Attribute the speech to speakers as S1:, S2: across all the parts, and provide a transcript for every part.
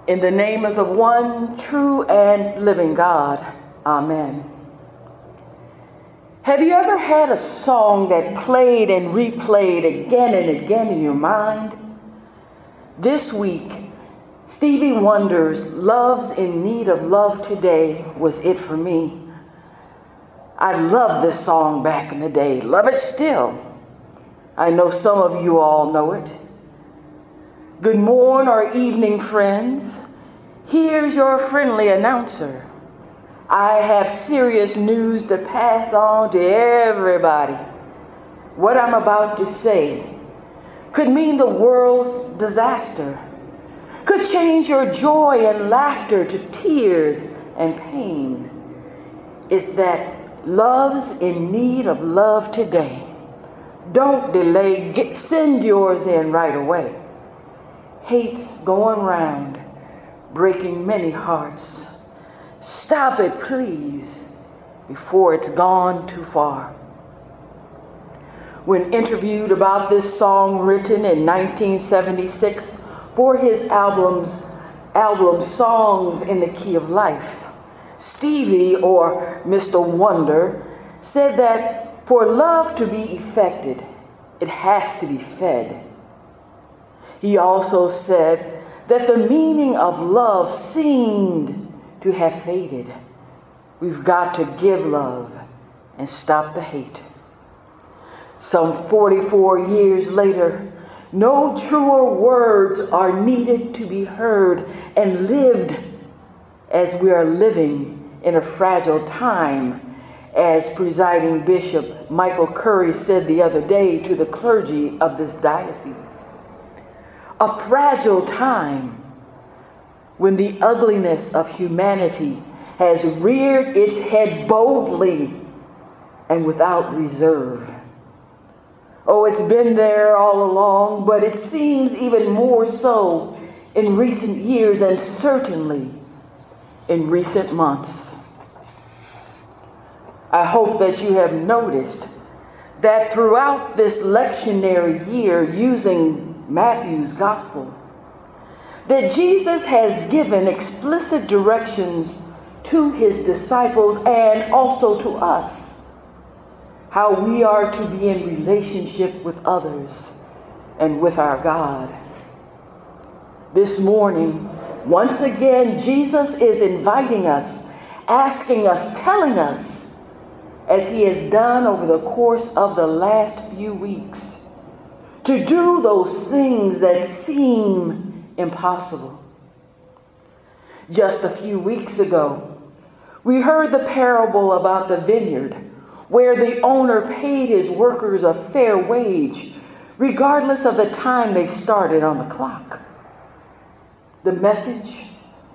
S1: In the name of the one true and living God, amen. Have you ever had a song that played and replayed again and again in your mind? This week, Stevie Wonder's Love's in Need of Love Today was it for me. I loved this song back in the day, love it still. I know some of you all know it. Good morning or evening, friends. Here's your friendly announcer. I have serious news to pass on to everybody. What I'm about to say could mean the world's disaster, could change your joy and laughter to tears and pain. It's that love's in need of love today. Don't delay, send yours in right away. Hate's going round, breaking many hearts. Stop it, please, before it's gone too far. When interviewed about this song written in 1976 for his album Songs in the Key of Life, Stevie, or Mr. Wonder, said that for love to be effected, it has to be fed. He also said that the meaning of love seemed to have faded. We've got to give love and stop the hate. Some 44 years later, no truer words are needed to be heard and lived as we are living in a fragile time, as presiding Bishop Michael Curry said the other day to the clergy of this diocese. A fragile time when the ugliness of humanity has reared its head boldly and without reserve. Oh, it's been there all along, but it seems even more so in recent years and certainly in recent months. I hope that you have noticed that throughout this lectionary year using Matthew's Gospel, that Jesus has given explicit directions to his disciples and also to us, how we are to be in relationship with others and with our God. This morning, once again, Jesus is inviting us, asking us, telling us, as he has done over the course of the last few weeks, to do those things that seem impossible. Just a few weeks ago, we heard the parable about the vineyard, where the owner paid his workers a fair wage, regardless of the time they started on the clock. The message: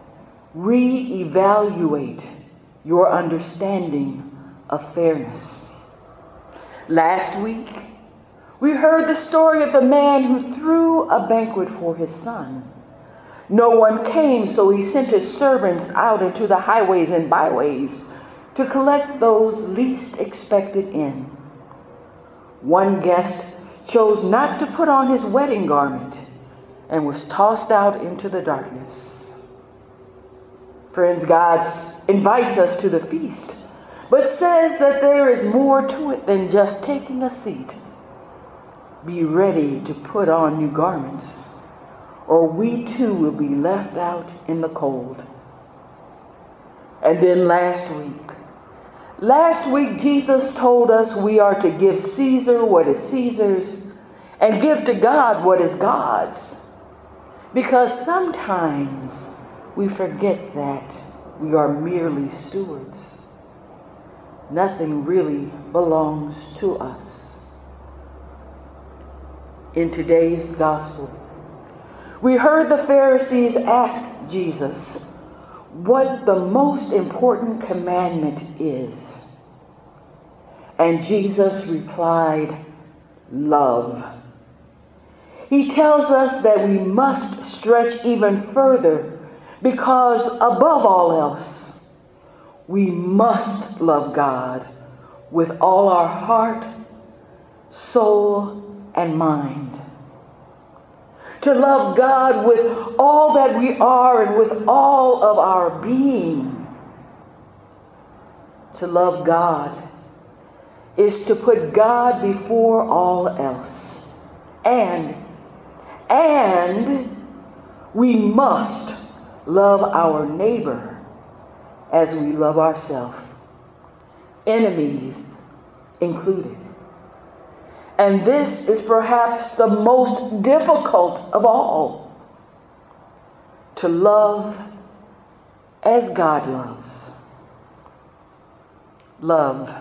S1: reevaluate your understanding of fairness. Last week, we heard the story of the man who threw a banquet for his son. No one came, so he sent his servants out into the highways and byways to collect those least expected in. One guest chose not to put on his wedding garment and was tossed out into the darkness. Friends, God invites us to the feast, but says that there is more to it than just taking a seat. Be ready to put on new garments, or we too will be left out in the cold. And then last week, Jesus told us we are to give Caesar what is Caesar's and give to God what is God's. Because sometimes we forget that we are merely stewards. Nothing really belongs to us. In today's gospel, we heard the Pharisees ask Jesus what the most important commandment is. And Jesus replied, love. He tells us that we must stretch even further because above all else, we must love God with all our heart, soul, and mind. To love God with all that we are and with all of our being. To love God is to put God before all else. And we must love our neighbor as we love ourselves, enemies included. And this is perhaps the most difficult of all, to love as God loves. Love.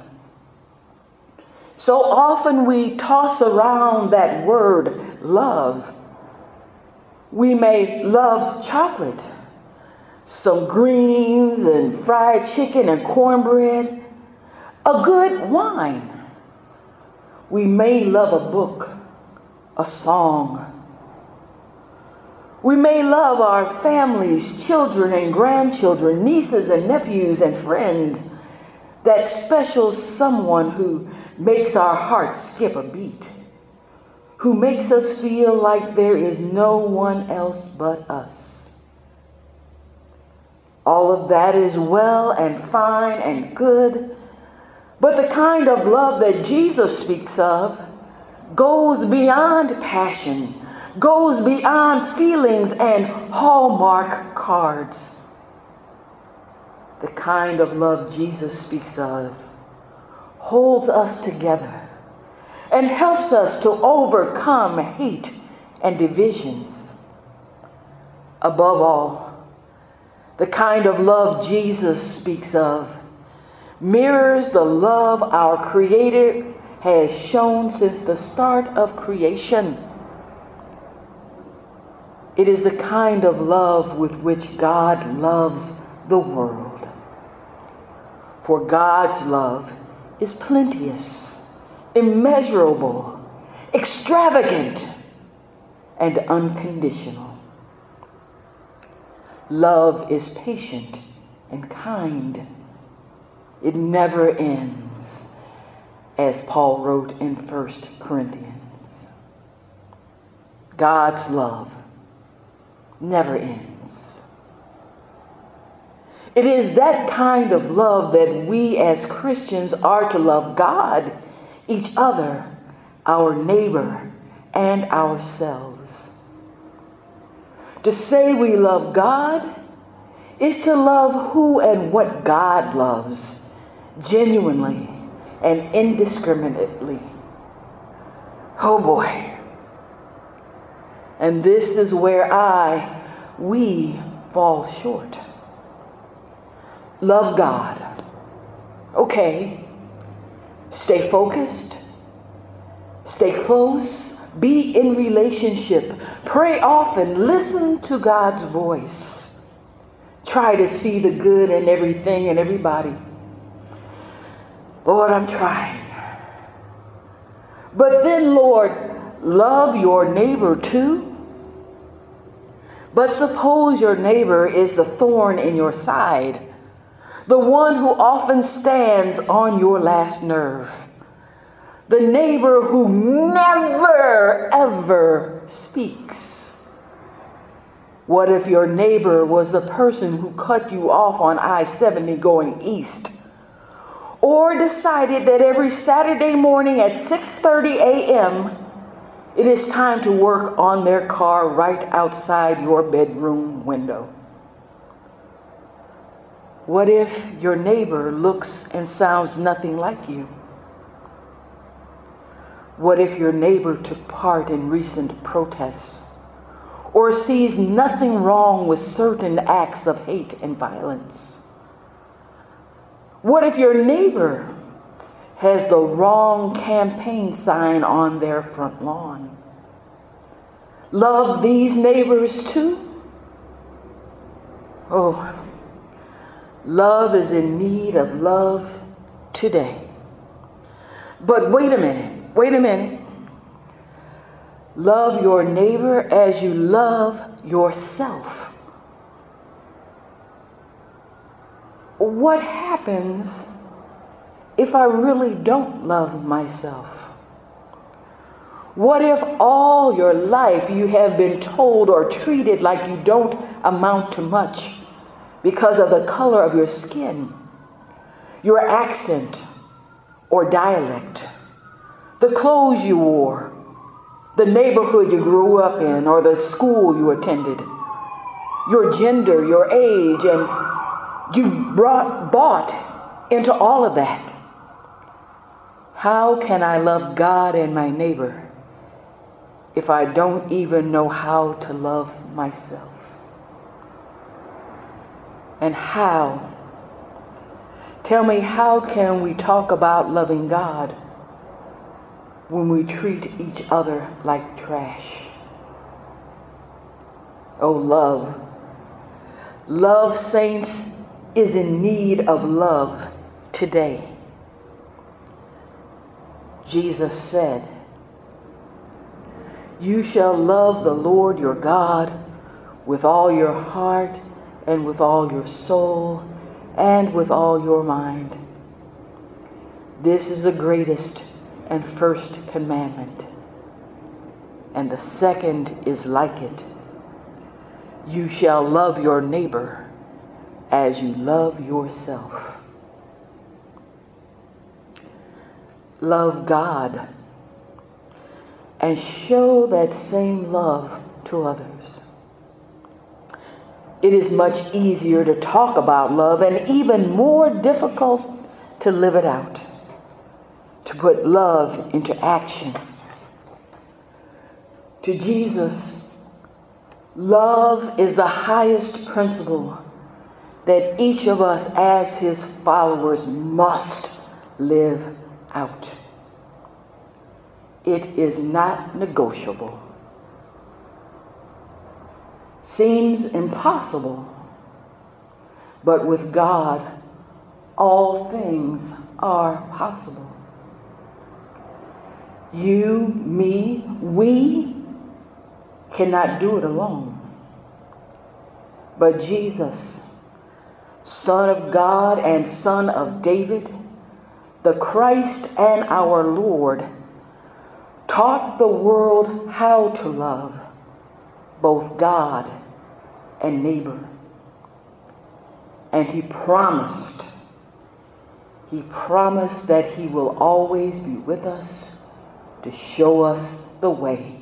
S1: So often we toss around that word, love. We may love chocolate, some greens and fried chicken and cornbread, a good wine. We may love a book, a song. We may love our families, children and grandchildren, nieces and nephews and friends, that special someone who makes our hearts skip a beat, who makes us feel like there is no one else but us. All of that is well and fine and good, but the kind of love that Jesus speaks of goes beyond passion, goes beyond feelings and Hallmark cards. The kind of love Jesus speaks of holds us together and helps us to overcome hate and divisions. Above all, the kind of love Jesus speaks of mirrors the love our Creator has shown since the start of creation. It is the kind of love with which God loves the world. For God's love is plenteous, immeasurable, extravagant, and unconditional. Love is patient and kind. It never ends, as Paul wrote in 1 Corinthians. God's love never ends. It is that kind of love that we as Christians are to love God, each other, our neighbor, and ourselves. To say we love God is to love who and what God loves, genuinely and indiscriminately. Oh boy. And this is where we fall short. Love God. Okay. Stay focused. Stay close. Be in relationship. Pray often. Listen to God's voice. Try to see the good in everything and everybody. Lord, I'm trying. But then, Lord, love your neighbor too. But suppose your neighbor is the thorn in your side, the one who often stands on your last nerve, the neighbor who never, ever speaks. What if your neighbor was the person who cut you off on I-70 going east, or decided that every Saturday morning at 6:30 a.m., it is time to work on their car right outside your bedroom window? What if your neighbor looks and sounds nothing like you? What if your neighbor took part in recent protests or sees nothing wrong with certain acts of hate and violence? What if your neighbor has the wrong campaign sign on their front lawn? Love these neighbors too? Oh, love is in need of love today. But wait a minute. Love your neighbor as you love yourself. What happens if I really don't love myself? What if all your life you have been told or treated like you don't amount to much because of the color of your skin, your accent or dialect, the clothes you wore, the neighborhood you grew up in, or the school you attended, your gender, your age, and you bought into all of that? How can I love God and my neighbor if I don't even know how to love myself? And how? Tell me, how can we talk about loving God when we treat each other like trash? Oh, love. Love, saints, is in need of love today. Jesus said, "You shall love the Lord your God with all your heart and with all your soul and with all your mind. This is the greatest and first commandment. And the second is like it. You shall love your neighbor as you love yourself." Love God and show that same love to others. It is much easier to talk about love and even more difficult to live it out, to put love into action. To Jesus, love is the highest principle that each of us as his followers must live out. It is not negotiable. Seems impossible, but with God, all things are possible. You, me, we cannot do it alone. But Jesus, Son of God and Son of David, the Christ and our Lord, taught the world how to love both God and neighbor. And he promised that he will always be with us to show us the way.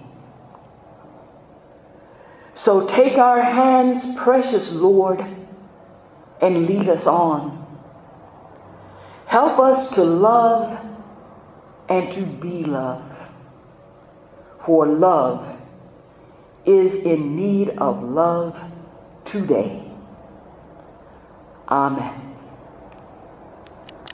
S1: So take our hands, precious Lord, and lead us on. Help us to love and to be love. For love is in need of love today. Amen.